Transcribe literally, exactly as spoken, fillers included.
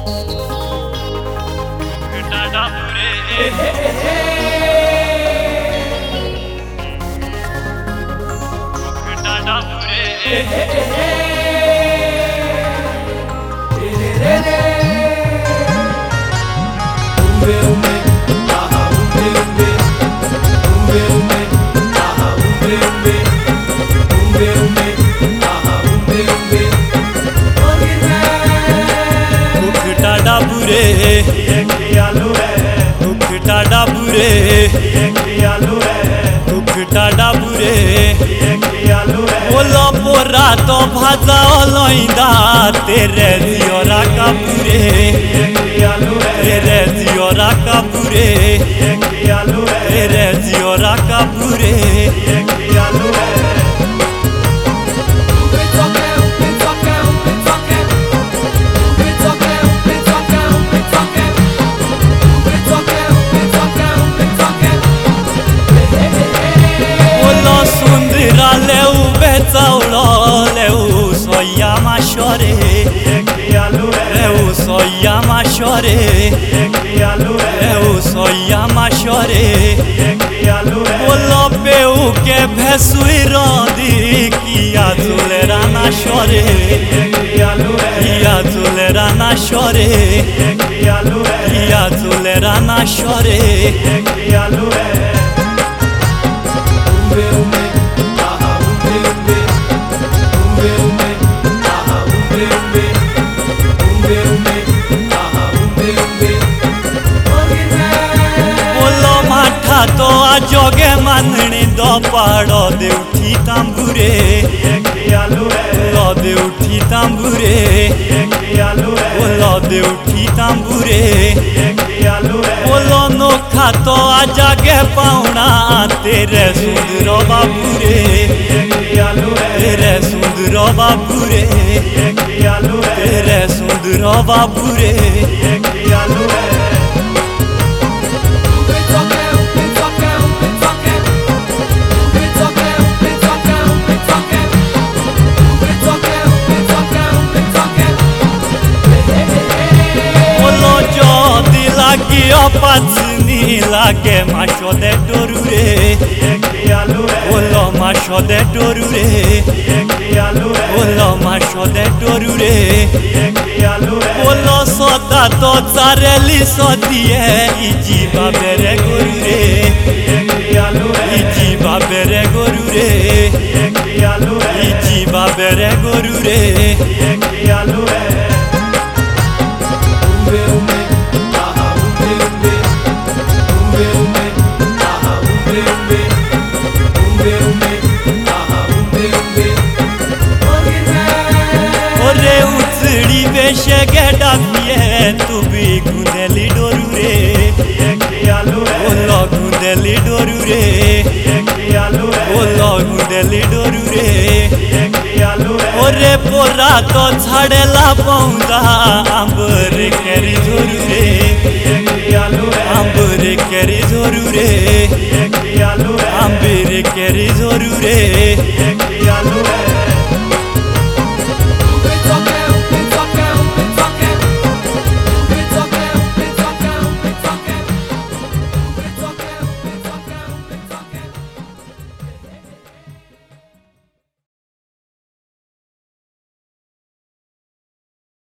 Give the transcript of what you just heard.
बोलो पोरा तो भाजा लइंदा तेरे जियोरा कापुरे तेरे जियोरा कापुरे तेरे जियोरा Kapure Leu soia machore Leu soia machore Leu soia machore Bolo peu ke bhesui rodi Kia zulera na shore Kia zulera na shore Kia zulera na shore तो जोगे मानने दो पाड़ो दे उठी तांबुरे लो दे उठी तांबुरे लो दे उठी तांबुरे बोलो नोखा तो आजा के पाउना तेरे सुंदरो बाबूरे तेरे सुंदरो बाबूरे तेरे सुंदरो बाबूरे Pazini lage macho de dorure Olo macho de dorure Olo macho de dorure Olo soda to zareli sodie Iji babere gorure Iji babere gorure Iji babere gorure तू भी गुंदेली डोरू रे बोलो गुंदेली डोरू रे बोलो गुंदेली डोरू रे ओरे पोरा तो छाड़ेला पौंदा आंबर केरी जोरू रे आंबर केरी जोरू रे आंबर केरी जोरू रे